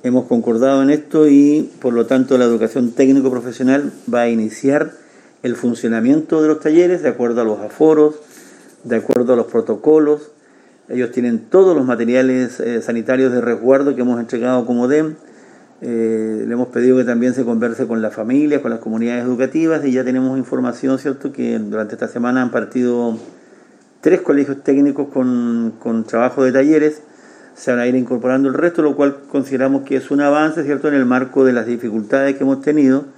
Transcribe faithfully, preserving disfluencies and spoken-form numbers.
hemos concordado en esto y por lo tanto la educación técnico-profesional va a iniciar el funcionamiento de los talleres de acuerdo a los aforos, de acuerdo a los protocolos. Ellos tienen todos los materiales eh, sanitarios de resguardo que hemos entregado como D E M. Eh, le hemos pedido que también se converse con las familias, con las comunidades educativas, y ya tenemos información, ¿cierto?, que durante esta semana han partido tres colegios técnicos con, con trabajo de talleres. Se van a ir incorporando el resto, lo cual consideramos que es un avance, ¿cierto?, en el marco de las dificultades que hemos tenido